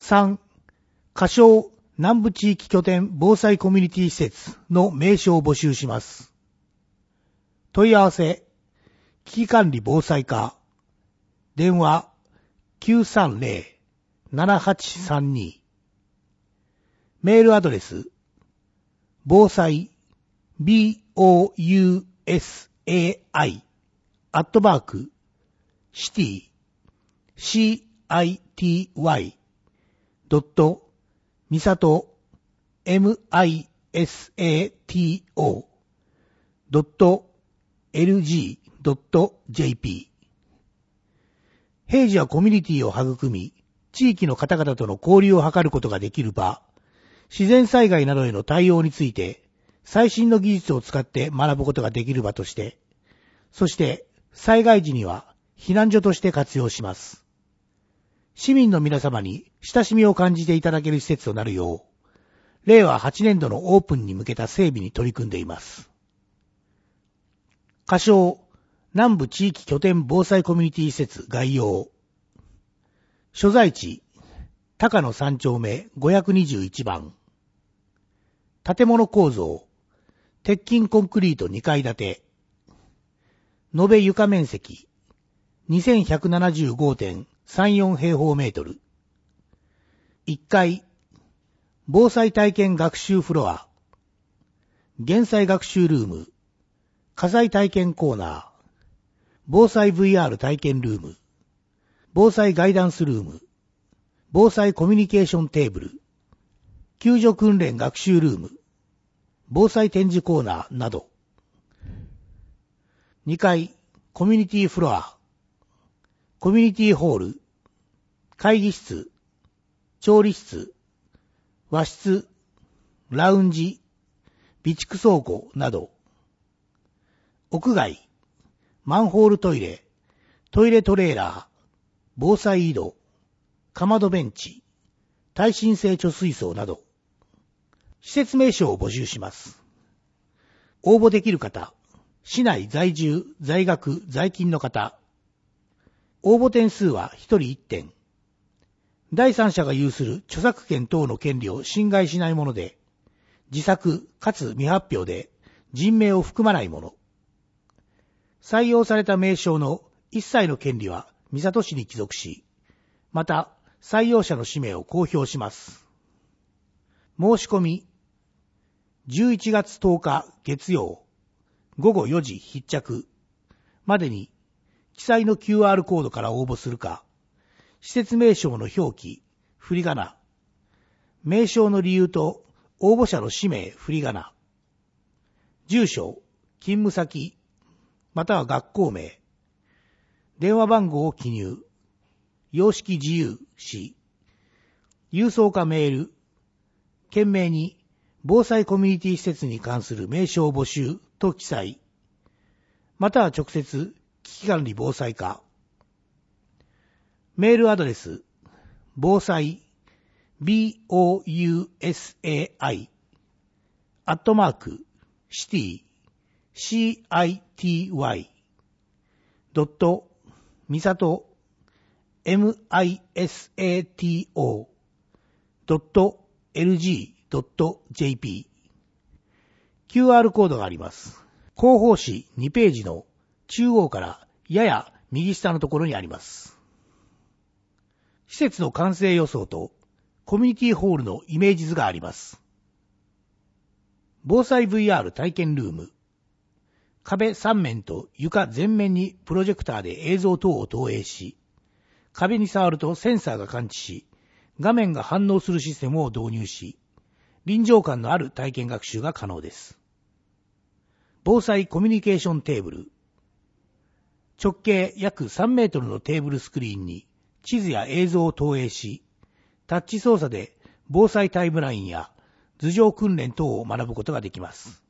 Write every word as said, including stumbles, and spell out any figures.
さん、仮称南部地域拠点防災コミュニティ施設の名称を募集します。問い合わせ、危機管理防災課、電話 きゅうさんゼロ ななはちさんに、メールアドレス、防災、ボウサイ、アットマーク、シティ、シティ、ドット、ミサト、ミサト、ドット、エルジー、ドット、ジェーピー。平時はコミュニティを育み、地域の方々との交流を図ることができる場、自然災害などへの対応について、最新の技術を使って学ぶことができる場として、そして災害時には避難所として活用します。市民の皆様に親しみを感じていただける施設となるよう、れいわはちねんどのオープンに向けた整備に取り組んでいます。仮称、南部地域拠点防災コミュニティ施設概要。所在地、高野さん丁目ごひゃくにじゅういちばん。建物構造、鉄筋コンクリートにかい建て。延べ床面積、にせんひゃくななじゅうごてんさんよん 平方メートル。いっかい、防災体験学習フロア。減災学習ルーム。火災体験コーナー。防災 ブイアール 体験ルーム。防災ガイダンスルーム。防災コミュニケーションテーブル。救助訓練学習ルーム。防災展示コーナーなど。にかい、コミュニティフロア。コミュニティホール。会議室。調理室。和室。ラウンジ。備蓄倉庫など。屋外。マンホールトイレ。トイレトレーラー。防災井戸。かまどベンチ。耐震性貯水槽など。施設名称を募集します。応募できる方、市内在住、在学、在勤の方。応募点数はひとりいってん。第三者が有する著作権等の権利を侵害しないもので、自作かつ未発表で人名を含まないもの。採用された名称の一切の権利は三郷市に帰属し、また採用者の氏名を公表します。申し込み、じゅういちがつとおか月曜ごごよじ必着までに記載の キューアール コードから応募するか、施設名称の表記、振り仮名、名称の理由と応募者の氏名、振り仮名、住所、勤務先、または学校名、電話番号を記入、様式自由し、郵送かメール、件名に防災コミュニティ施設に関する名称募集と記載、または直接危機管理防災課、メールアドレス、防災、ボウサイ、アットマーク、シティ、シティ、ドット、ミサト、ミサト、ドット、エルジー、ドット ジェーピー。キューアール コードがあります。広報誌にページの中央からやや右下のところにあります。施設の完成予想とコミュニティホールのイメージ図があります。防災 ブイアール 体験ルーム。壁さん面と床全面にプロジェクターで映像等を投影し、壁に触るとセンサーが感知し、画面が反応するシステムを導入し、臨場感のある体験学習が可能です。防災コミュニケーションテーブル。直径約さんメートルのテーブルスクリーンに地図や映像を投影し、タッチ操作で防災タイムラインや頭上訓練等を学ぶことができます。